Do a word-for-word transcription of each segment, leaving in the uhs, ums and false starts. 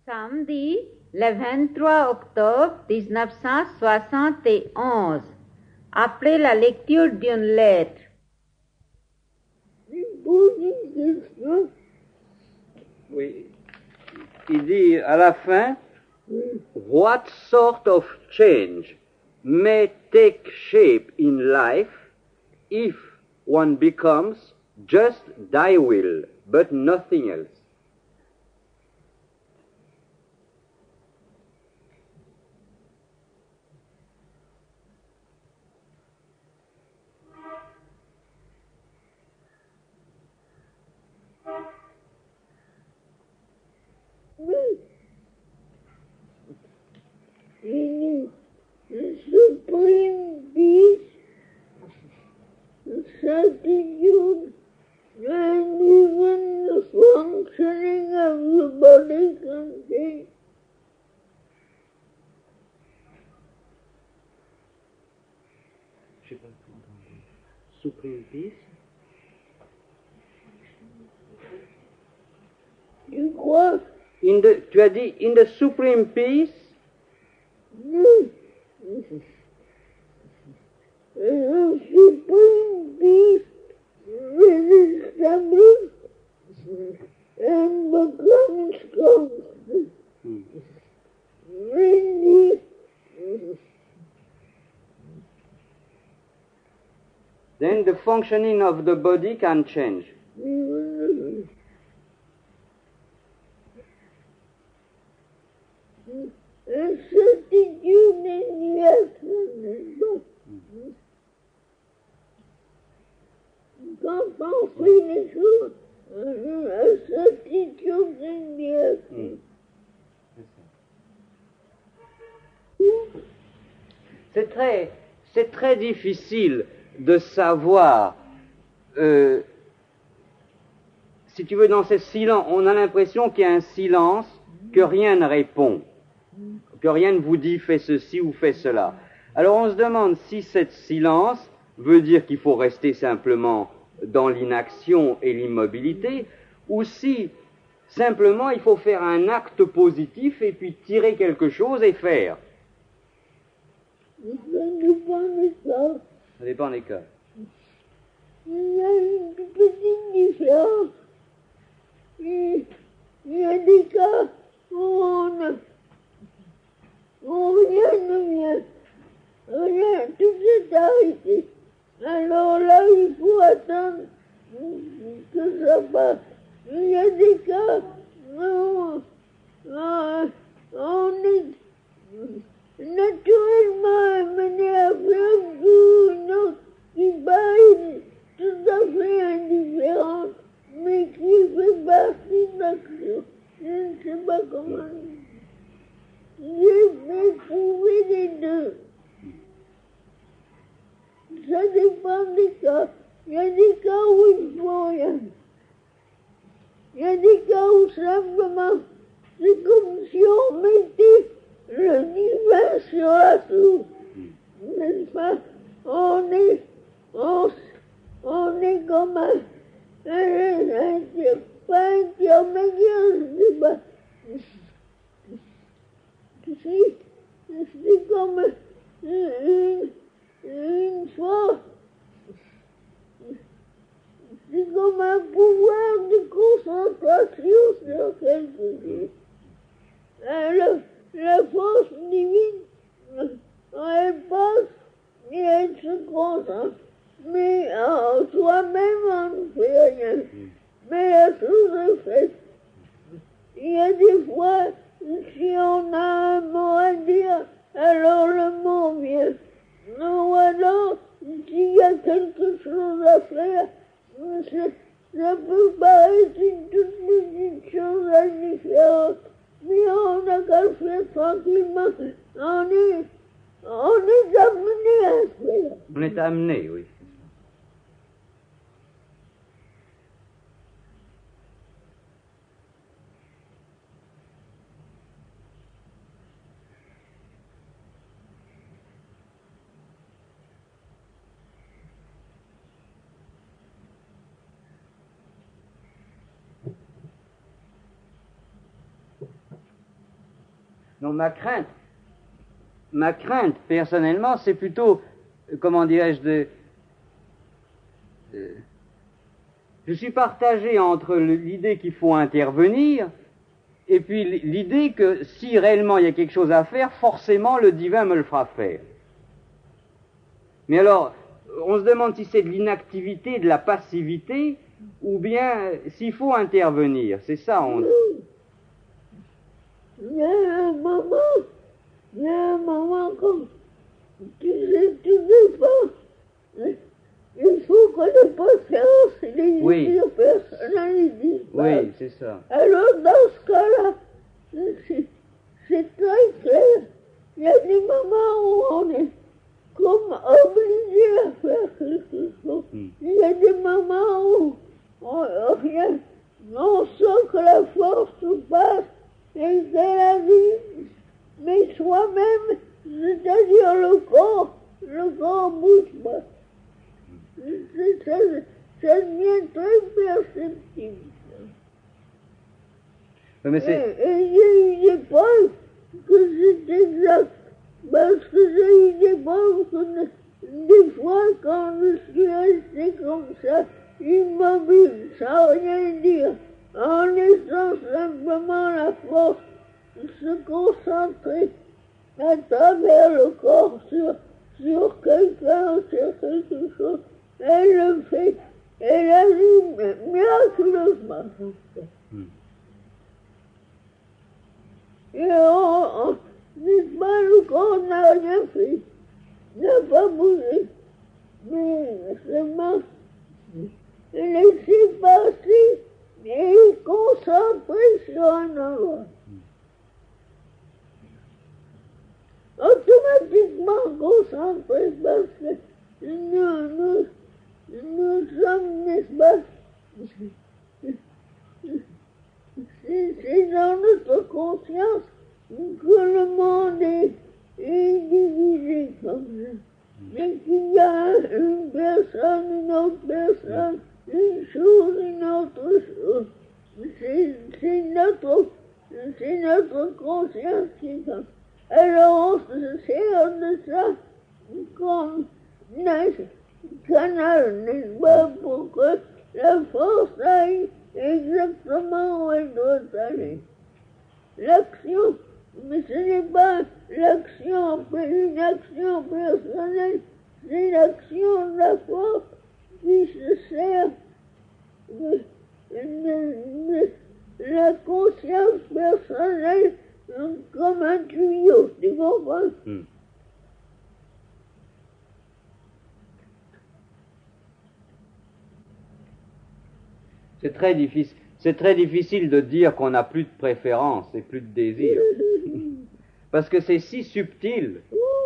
Samedi, le vingt-trois octobre mille neuf cent soixante et onze, après la lecture d'une lettre. Oui. Il dit à la fin, what sort of change may take shape in life if one becomes just thy will, but nothing else. Supreme peace, certitude, and even the functioning of the body can change. Supreme peace. Tu crois? In the, tu as dit, in the supreme peace. No. The supreme peace is established and becomes constant. Hmm. Really, Then the functioning of the body can change. a certitude in the action. Quand on fait les choses, a certitude in the action. C'est très, c'est très difficile de savoir, euh, si tu veux, dans ce silence, on a l'impression qu'il y a un silence, que rien ne répond, que rien ne vous dit fais ceci ou fais cela. Alors on se demande si ce silence veut dire qu'il faut rester simplement dans l'inaction et l'immobilité, ou si simplement il faut faire un acte positif et puis tirer quelque chose et faire. Ça dépend des cas. Ça dépend des cas. Il y a une petite différence. Il y a des cas où on a, où rien ne vient. Rien, tout est arrêté. Alors là, il faut attendre que ça passe. Il y a des cas où euh, on est naturellement amené à faire une autre qui paraît tout à fait indifférente, mais qui fait partie de l'action. Je ne sais pas comment dire. J'ai éprouvé les deux. Ça dépend des cas. Il y a des cas où il ne faut rien. Il y a des cas où simplement, c'est comme si on mettait le divin sur la soupe. N'est-ce pas? On est, on, on est comme un, un, un, un pas intermédiaire, je sais pas. C'est, c'est comme une, une force. C'est comme un pouvoir de concentration sur quelque chose. La, la force divine, elle passe et elle se concentre. Mais en soi-même, on ne fait rien. Mais la chose est faite. Il y a des fois, si on a un mot à dire, alors le mot vient. Ou alors, s'il y a quelque chose à faire, ça peut paraître une toute petite chose indifférente, mais on n'a qu'à le faire tranquillement. On est, on est amené à le faire. On est amené, oui. Non, ma crainte, ma crainte, personnellement, c'est plutôt, comment dirais-je, de... de je suis partagé entre l'idée qu'il faut intervenir et puis l'idée que si réellement il y a quelque chose à faire, forcément le divin me le fera faire. Mais alors, on se demande si c'est de l'inactivité, de la passivité, ou bien s'il faut intervenir. C'est ça, on... Il y a un moment, il y a un moment comme tu sais, tu sais pas. Il faut qu'on ait patience, les Oui. dire personnels, ils disent pas. Oui, c'est ça. Alors, dans ce cas-là, c'est, c'est très clair. Il y a des moments où on est comme obligé à faire quelque chose. Mm. Il y a des moments où on, rien, on sent que la force passe et qu'elle arrive. Mais soi-même, c'est-à-dire le corps, le corps bouge pas. C'est, ça, ça devient très perceptible. Oui, mais c'est... Et, et j'ai eu des preuves que c'est exact. Parce que j'ai eu des preuves que des fois, quand je suis resté comme ça, immobile, sans rien dire, en laissant simplement la force se concentrer à travers le corps sur, sur quelqu'un, sur quelque chose, elle le fait. Elle agit miraculeusement. Mm. Et on, on n'est pas le corps n'a rien fait, n'a pas bougé, mais seulement laisser passer et concentrer sur un endroit. Automatiquement concentré parce que nous, nous, nous sommes, n'est-ce pas, c'est, c'est dans notre conscience que le monde est, est divisé comme ça. Mais qu'il y a une personne, une autre personne, une chose, une autre chose. C'est, c'est, notre, c'est notre conscience qui est comme ça. Alors on se sert de ça comme un canal, n'est-ce pas, pour que la force aille exactement où elle doit aller. L'action, mais ce n'est pas l'action, une action personnelle, c'est l'action de la force qui se sert de, de, de la conscience personnelle comme un tuyau, tu comprends? Mm. C'est très difficile. C'est très difficile de dire qu'on n'a plus de préférence et plus de désir. Parce que c'est si subtil.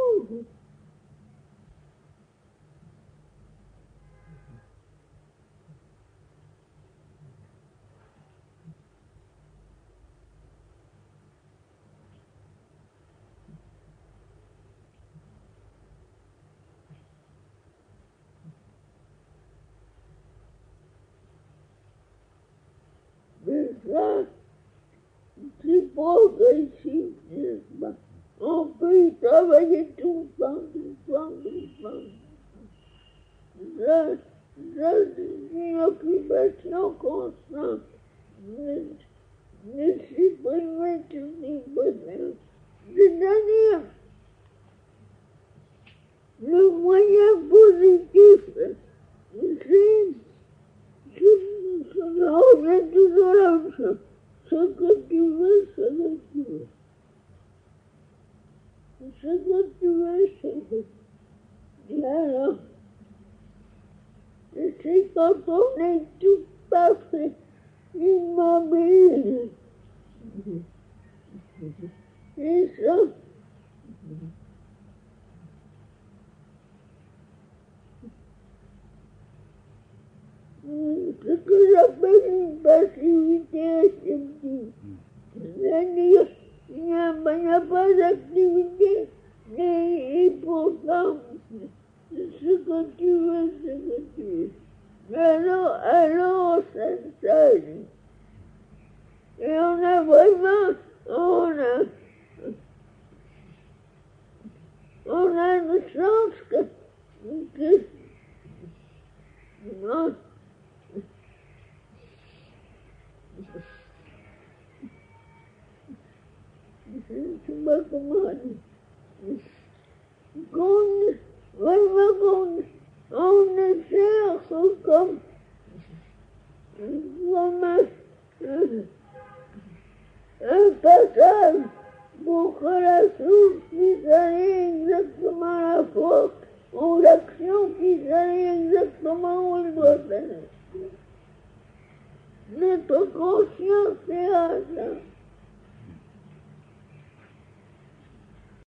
Mais ça, c'est progressif, n'est-ce pas? On peut y travailler tout le temps, tout le temps, tout le temps. Ça, ça c'est une occupation constante. De, de supprimer toutes les préférences. C'est-à-dire, le moyen positif, c'est ça revient toujours la même chose. Ce que tu veux, ce que tu veux. Ce que tu veux, ce que tu veux. Et alors, c'est quand on est tout parfait, immobile. Et ça, ce que j'appelle une passivité réceptive. C'est-à-dire, il n'y a, il n'y a pas d'activité, et, et pourtant, ce que tu veux, ce que tu veux. Mais alors, alors, on s'installe. Et on a vraiment, on a, on a une chance que, que non, je ne sais pas comment dire, qu'on, vraiment qu'on, on est cherche comme, comme un, un, un passage pour que la chose puisse aller exactement à la faute, ou l'action puisse aller exactement où elle doit aller. Notre conscience est à ça.